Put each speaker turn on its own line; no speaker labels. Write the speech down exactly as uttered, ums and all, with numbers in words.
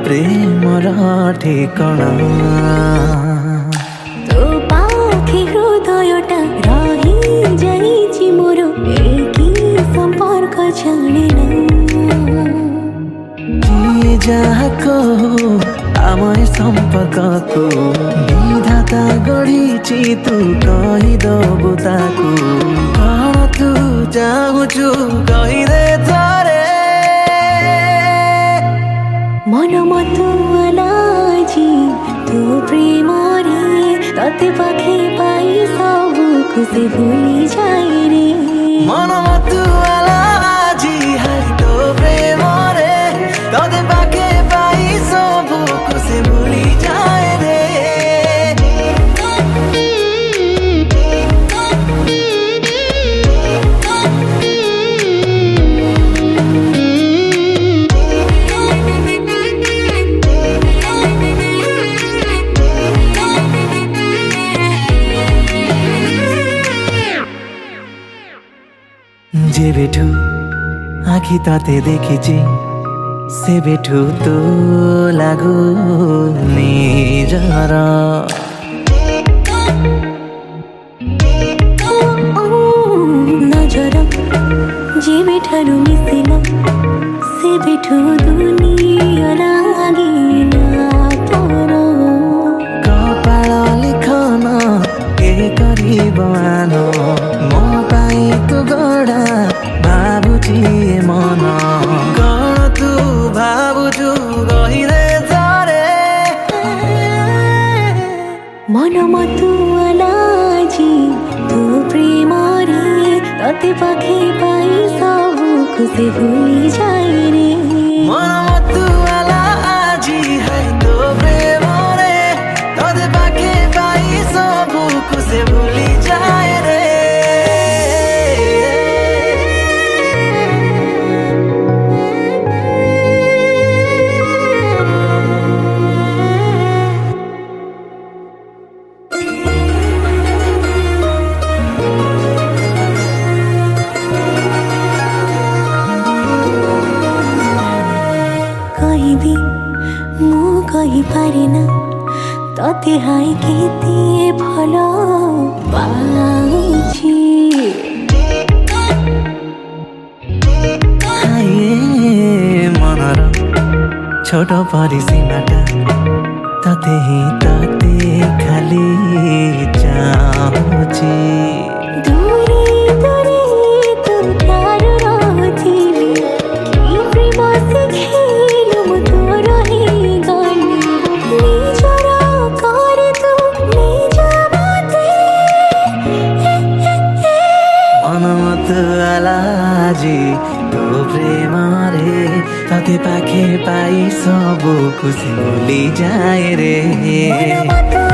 Premiere ठिकଣା
तो पाखे हृदयटा रही जाइछि मोर एकी संपर्क जानिना
किए जहाँ कहो आमय संपर्क को विधाता गढ़ी तू कहीदबु ताकू कौन तू चाहूचु कहीदे थरे
मन मतुआलाजी तू प्रेम रे तते पाखे पाई सब खुशी भूली जाए रे
मन मतुआलाजी है तो प्रेम रे तते पाखे पाई सब खुशी भूली जाए रे जे बेठू आखी ताते देखिछि से बेठू तो लागू निजर
नजर जे बेठारु मिसिला से बेठू दुनिया लागिला पर
कपाल लिखन के करिबान मो पाई तू गड़ा भाबुची मन कौन तू भाबुचु गहिरे थरे
मन मतुआलाजी तू प्रेम रे तते पाखे पाई सब खुशी भूली जाए रे
मन मतुआला आजी है तो प्रेम रे तते पाखे पाई सब खुशी भूली जाए रे
कहबी मु कहि पारेना तते हाय केते भल पाउछि
हाय मनर छोट परिसीमाटा तते ही तते खाली चाहुछि
दूरे दूरे तू प्यार रहथिली कि प्रेम सिखेलु मु तोर ही गली निजर कर तू निज मते
मन मतुआलाजी तो प्रेम रे तते पाखे पाई सब खुशी भूली जाए रे।